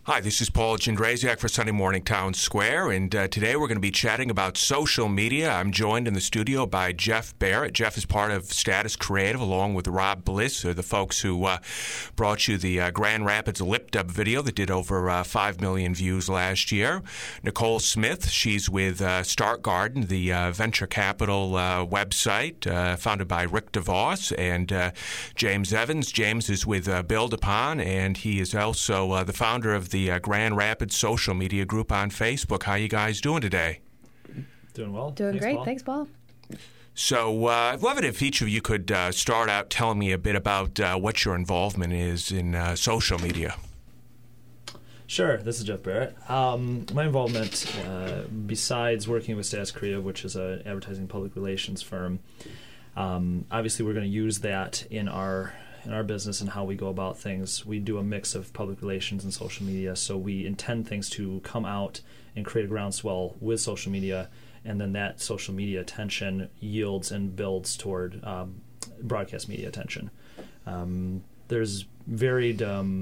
Hi, this is Paul Jędrzejczyk for Sunday Morning Town Square, and today we're going to be chatting about social media. I'm joined in the studio by Jeff Barrett. Jeff is part of Status Creative, along with Rob Bliss, the folks who brought you the Grand Rapids Lip Dub video that did over 5 million views last year. Nicole Smith, she's with Start Garden, the venture capital website founded by Rick DeVos, and James Evans. James is with Build Upon, and he is also the founder of the Grand Rapids social media group on Facebook. How you guys doing today? Doing well. Doing great. Thanks, Paul. So I'd love it if each of you could start out telling me a bit about what your involvement is in social media. Sure. This is Jeff Barrett. My involvement, besides working with Status Creative, which is an advertising public relations firm, obviously we're going to use that in our business and how we go about things. We do a mix of public relations and social media, so we intend things to come out and create a groundswell with social media, and then that social media attention yields and builds toward broadcast media attention. There's varied,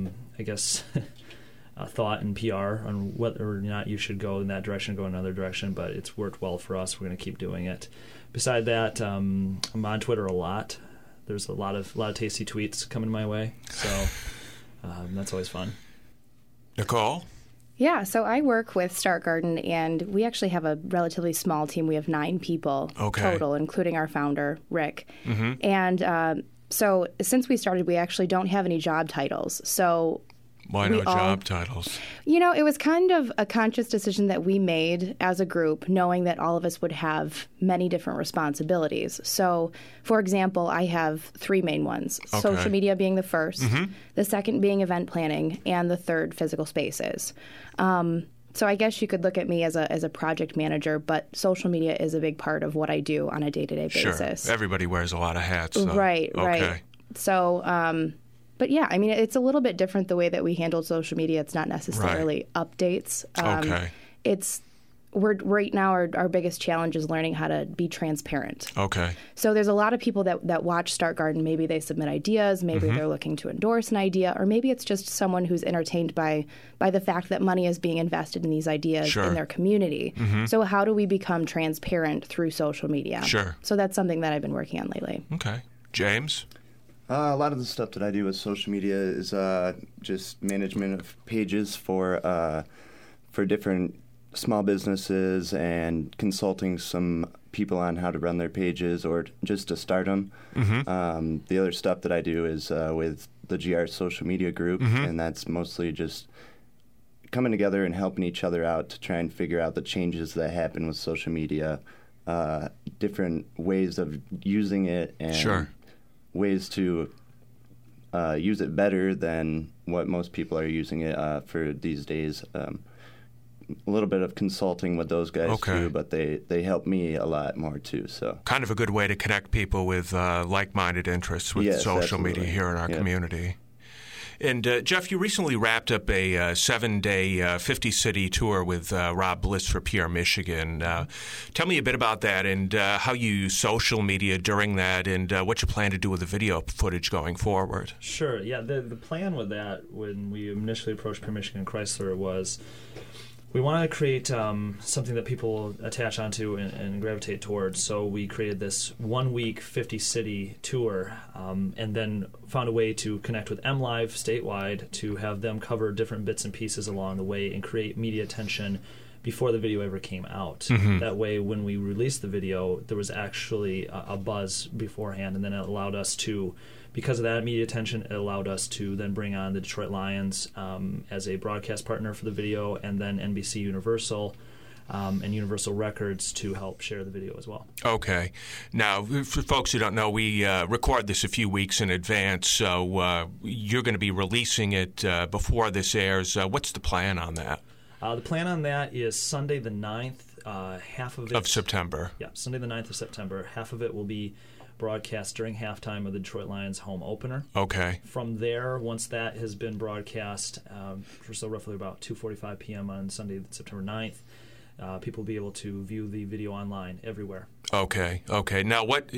thought and PR on whether or not you should go in that direction or go in another direction, but it's worked well for us. We're going to keep doing it. Beside that, I'm on Twitter a lot. There's a lot of tasty tweets coming my way, so that's always fun. Nicole? Yeah, so I work with Start Garden, and we actually have a relatively small team. We have 9 people total, including our founder, Rick. Mm-hmm. And so since we started, we actually don't have any job titles. So why no job titles? You know, it was kind of a conscious decision that we made as a group, knowing that all of us would have many different responsibilities. So, for example, I have 3 main ones. Okay. Social media being the first, the second being event planning, and the third, physical spaces. So I guess you could look at me as a project manager, but social media is a big part of what I do on a day-to-day basis. Sure. Everybody wears a lot of hats. So. Right. So, but yeah, I mean, it's a little bit different the way that we handle social media. It's not necessarily updates. Right now our biggest challenge is learning how to be transparent. Okay. So there's a lot of people that watch Start Garden. Maybe they submit ideas. Maybe they're looking to endorse an idea, or maybe it's just someone who's entertained by the fact that money is being invested in these ideas in their community. So how do we become transparent through social media? Sure. So that's something that I've been working on lately. Okay. James? A lot of the stuff that I do with social media is just management of pages for different small businesses and consulting some people on how to run their pages or just to start them. The other stuff that I do is with the GR social media group, and that's mostly just coming together and helping each other out to try and figure out the changes that happen with social media, different ways of using it, and ways to use it better than what most people are using it for these days. A little bit of consulting with those guys too, but they help me a lot more too. So kind of a good way to connect people with like-minded interests with social media here in our community. And Jeff, you recently wrapped up a 7-day 50-city tour with Rob Bliss for Pierre, Michigan. Tell me a bit about that and how you use social media during that, and what you plan to do with the video footage going forward. Sure. Yeah, the plan with that when we initially approached Pierre, Michigan Chrysler was we wanted to create something that people attach onto and gravitate towards. So we created this 1-week 50-city tour, and then found a way to connect with MLive statewide to have them cover different bits and pieces along the way and create media attention before the video ever came out. That way, when we released the video, there was actually a buzz beforehand, and then it allowed us to, because of that media attention, it allowed us to then bring on the Detroit Lions as a broadcast partner for the video, and then NBC Universal and Universal Records to help share the video as well. Okay. Now, for folks who don't know, we record this a few weeks in advance, so you're going to be releasing it before this airs. What's the plan on that? The plan on that is Sunday the 9th, half of it... Of September. Yeah, Sunday the 9th of September. Half of it will be broadcast during halftime of the Detroit Lions home opener. Okay. From there, once that has been broadcast, so roughly about 2:45 p.m. on Sunday, September 9th, people will be able to view the video online everywhere. Okay. Now, what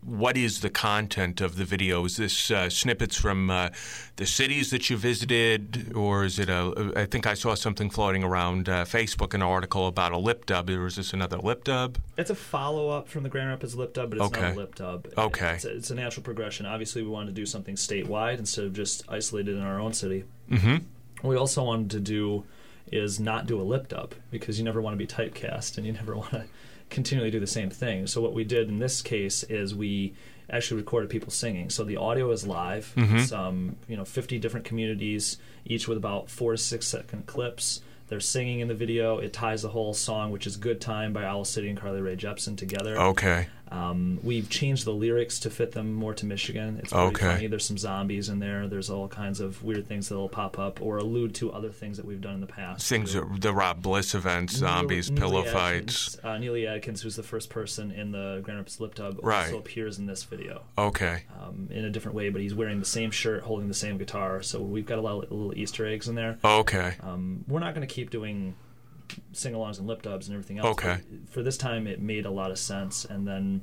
what is the content of the video? Is this snippets from the cities that you visited, or is it I think I saw something floating around Facebook, an article about a lip dub, or is this another lip dub? It's a follow-up from the Grand Rapids lip dub, but it's not a lip dub. Okay. It's a natural progression. Obviously, we wanted to do something statewide instead of just isolated in our own city. Mm-hmm. What we also wanted to do is not do a lip dub, because you never want to be typecast and you never want to continually do the same thing. So what we did in this case is we actually recorded people singing. So the audio is live. Mm-hmm. It's 50 different communities, each with about 4 to 6 second clips. They're singing in the video. It ties the whole song, which is Good Time by Owl City and Carly Rae Jepsen together. Okay. We've changed the lyrics to fit them more to Michigan. It's pretty funny. There's some zombies in there. There's all kinds of weird things that will pop up or allude to other things that we've done in the past. Things, the Rob Bliss events, zombies, pillow fights. Neely Adkins, who's the first person in the Grand Rapids Lip Dub, also appears in this video. Okay. In a different way, but he's wearing the same shirt, holding the same guitar. So we've got a lot of little Easter eggs in there. Okay. We're not going to keep doing sing-alongs and lip dubs and everything else. Okay. For this time, it made a lot of sense. And then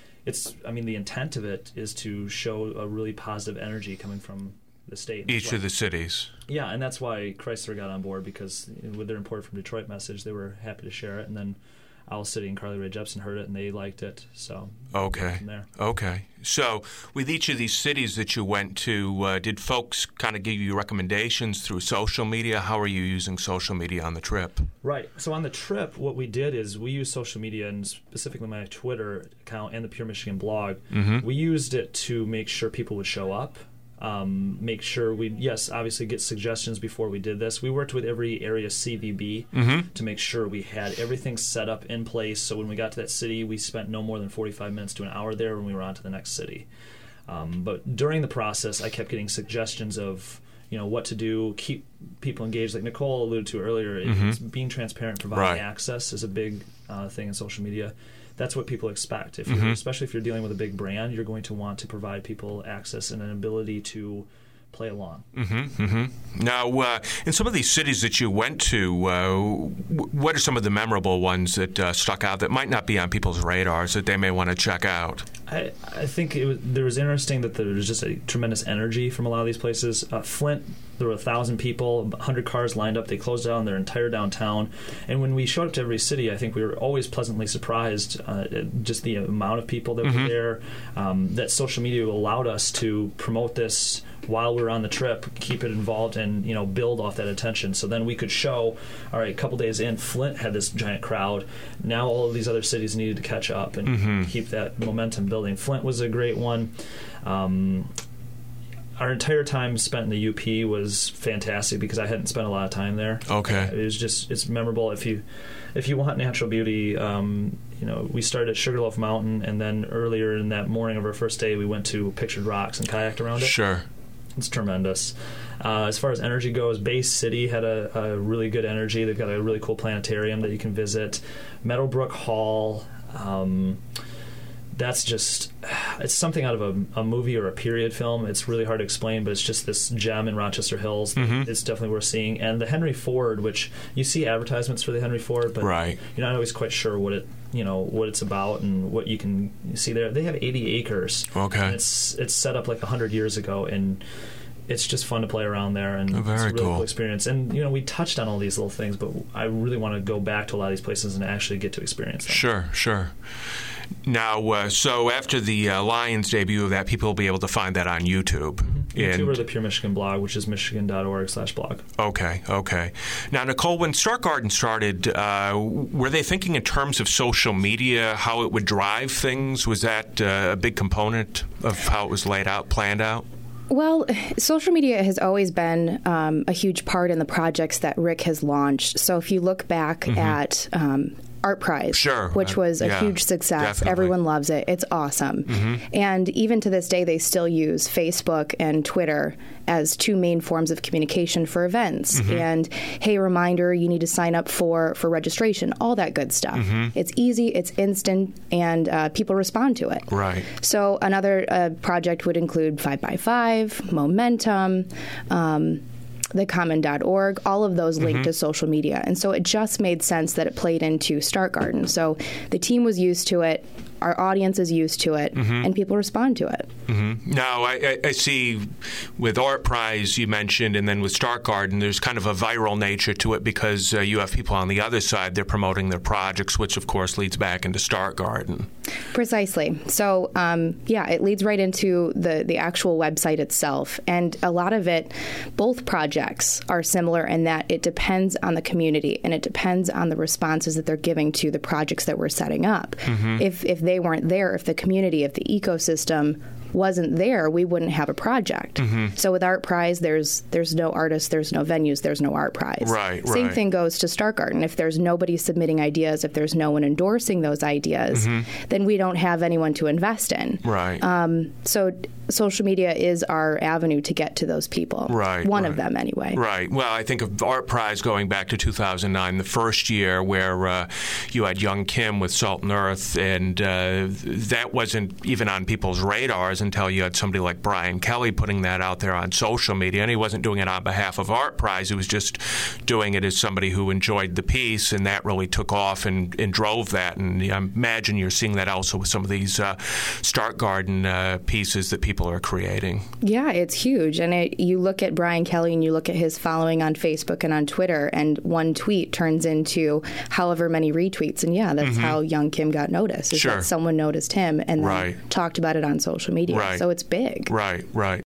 the intent of it is to show a really positive energy coming from the state. Each of the cities. Yeah, and that's why Chrysler got on board, because with their Import from Detroit message, they were happy to share it. And then Owl City and Carly Rae Jepsen heard it, and they liked it. So okay. From there. Okay. So with each of these cities that you went to, did folks kind of give you recommendations through social media? How are you using social media on the trip? Right. So on the trip, what we did is we used social media, and specifically my Twitter account and the Pure Michigan blog. Mm-hmm. We used it to make sure people would show up. Make sure obviously get suggestions before we did this. We worked with every area CVB to make sure we had everything set up in place. So when we got to that city, we spent no more than 45 minutes to an hour there when we were on to the next city. But during the process, I kept getting suggestions of what to do, keep people engaged. Like Nicole alluded to earlier, it's being transparent, providing access is a big thing in social media. That's what people expect. Especially if you're dealing with a big brand, you're going to want to provide people access and an ability to play along. Now, in some of these cities that you went to, what are some of the memorable ones that stuck out that might not be on people's radars that they may want to check out? I think it was interesting that there was just a tremendous energy from a lot of these places. Flint, there were 1,000 people, 100 cars lined up. They closed down their entire downtown. And when we showed up to every city, I think we were always pleasantly surprised at just the amount of people that were there. That social media allowed us to promote this while we were on the trip, keep it involved, and build off that attention. So then we could show, all right, a couple days in, Flint had this giant crowd. Now all of these other cities needed to catch up and keep that momentum building. Flint was a great one. Our entire time spent in the UP was fantastic because I hadn't spent a lot of time there. Okay. It's memorable. If you want natural beauty, we started at Sugarloaf Mountain, and then earlier in that morning of our first day, we went to Pictured Rocks and kayaked around it. Sure. It's tremendous. As far as energy goes, Bay City had a really good energy. They've got a really cool planetarium that you can visit. Meadowbrook Hall. That's just, it's something out of a movie or a period film. It's really hard to explain, but it's just this gem in Rochester Hills. It's definitely worth seeing. And the Henry Ford, which you see advertisements for the Henry Ford, but you're not always quite sure what it's about and what you can see there. They have 80 acres. Okay. And it's set up like 100 years ago, and it's just fun to play around there, and it's a really cool experience. And we touched on all these little things, but I really want to go back to a lot of these places and actually get to experience them. Sure. Now, so after the Lions debut of that, people will be able to find that on YouTube. YouTube or the Pure Michigan blog, which is michigan.org/blog. Okay. Now, Nicole, when Stark Garden started, were they thinking in terms of social media, how it would drive things? Was that a big component of how it was planned out? Well, social media has always been a huge part in the projects that Rick has launched. So if you look back at Art Prize, which was a huge success. Definitely. Everyone loves it. It's awesome. And even to this day, they still use Facebook and Twitter as two main forms of communication for events. And, hey, reminder, you need to sign up for registration, all that good stuff. It's easy, it's instant, and people respond to it. Right. So another project would include 5x5, Momentum, thecommon.org, all of those linked to social media. And so it just made sense that it played into Stark Garden. So the team was used to it. our audience is used to it, and people respond to it. Now, I see with Art Prize you mentioned, and then with Start Garden, there's kind of a viral nature to it because you have people on the other side, they're promoting their projects, which of course leads back into Start Garden. Precisely. So, it leads right into the actual website itself. And a lot of it, both projects are similar in that it depends on the community and it depends on the responses that they're giving to the projects that we're setting up. If they weren't there, if the community, if the ecosystem wasn't there, we wouldn't have a project. So with Art Prize, there's no artists, there's no venues, there's no Art Prize. Same thing goes to Start Garden. If there's nobody submitting ideas, if there's no one endorsing those ideas, then we don't have anyone to invest in. So social media is our avenue to get to those people. One of them, anyway. Well, I think of Art Prize going back to 2009, the first year where you had Young Kim with Salt and Earth, and that wasn't even on people's radars until you had somebody like Brian Kelly putting that out there on social media. And he wasn't doing it on behalf of Art Prize. He was just doing it as somebody who enjoyed the piece, and that really took off and drove that. And I imagine you're seeing that also with some of these Start Garden pieces that people are creating. Yeah, it's huge. And you look at Brian Kelly and you look at his following on Facebook and on Twitter, and one tweet turns into however many retweets. And that's how Young Kim got noticed, is that someone noticed him and then talked about it on social media. So it's big.